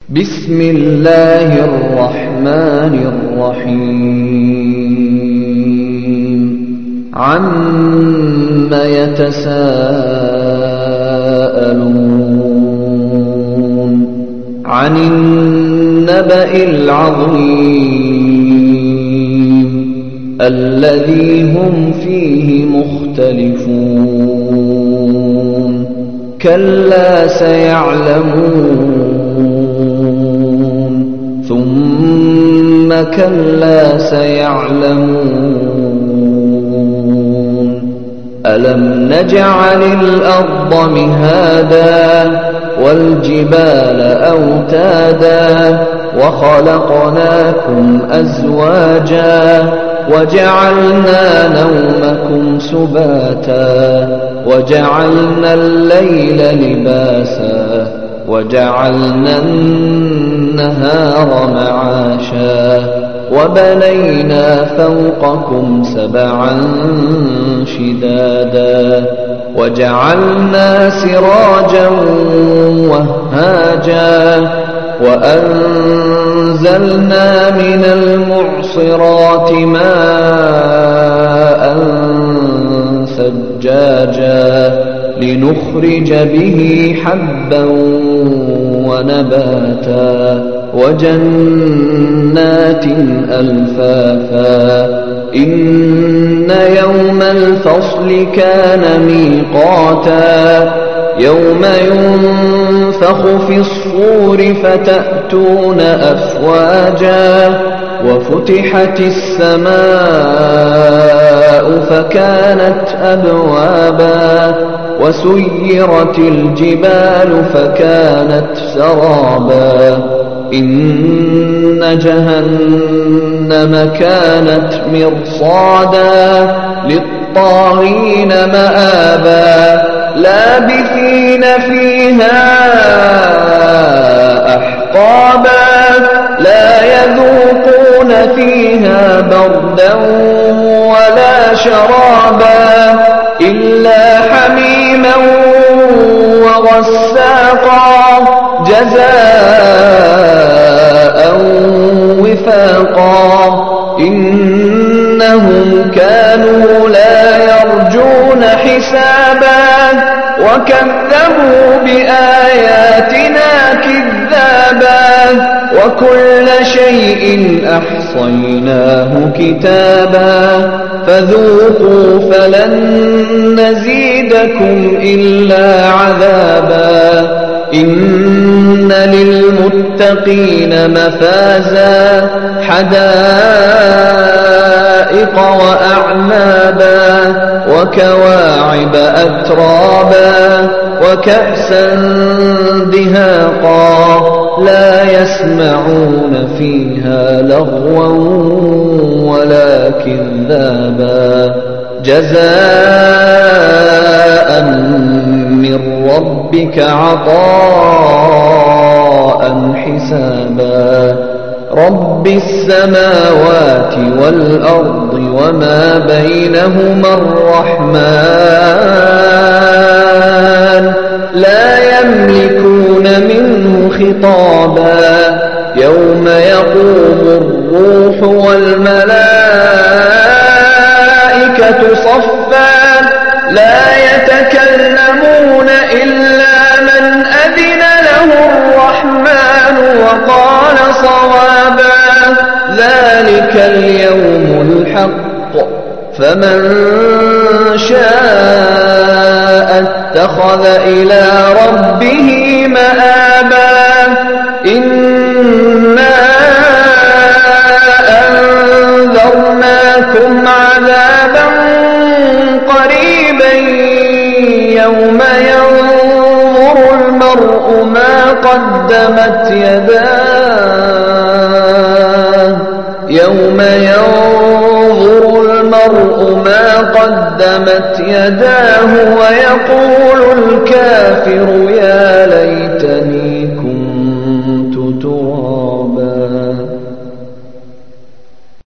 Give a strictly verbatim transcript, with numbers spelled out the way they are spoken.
بسم الله الرحمن الرحيم عَمَّ يتساءلون عن النبأ العظيم الذي هم فيه مختلفون كلا سيعلمون ثم كلا سيعلمون ألم نجعل الأرض مهادا والجبال أوتادا وخلقناكم أزواجا وجعلنا نومكم سباتا وجعلنا الليل لباسا وجعلنا النهار معاشا وبنينا فوقكم سبعا شدادا وجعلنا سراجا وهاجا وأنزلنا من المعصرات ماء ثجاجا لنخرج به حبا ونباتا وجنات ألفافا إن يوم الفصل كان ميقاتا يوم ينفخ في الصور فتأتون أفواجا وفتحت السماء فكانت أبوابا وسيرت الجبال فكانت سرابا إن جهنم كانت مرصادا للطاغين مآبا لابثين فيها أحقابا لا يذوقون فيها بردا ولا شرابا إلا حميما وغساقا جزاء وفاقا إنهم كانوا لا يرجون حسابا وكذبوا بآياتنا كذابا وكل شيء أحصيناه كتابا فذوقوا فلن نزيدكم إلا عذابا إن للمتقين مفازا حدائق وأعنابا وكواعب أترابا وكأسا دهاقا لا يسمعون فيها لغوا ولا كذابا جزاء من ربك عطاء حسابا رب السماوات والأرض وما بينهما الرحمن لا يملكون منه خطابا يوم يقوم الروح والملائكة صفا لا يتكلمون إلا من أذن له الرحمن وقال صوابا ذلك اليوم الحق فمن شاء اتخذ إلى ربه مآبا إنا أنذرناكم عذابا قريبا يوم ينظر المرء ما قدمت يداه يوم ينظر المرء ما قدمت يداه ويقول الكافر يا ليت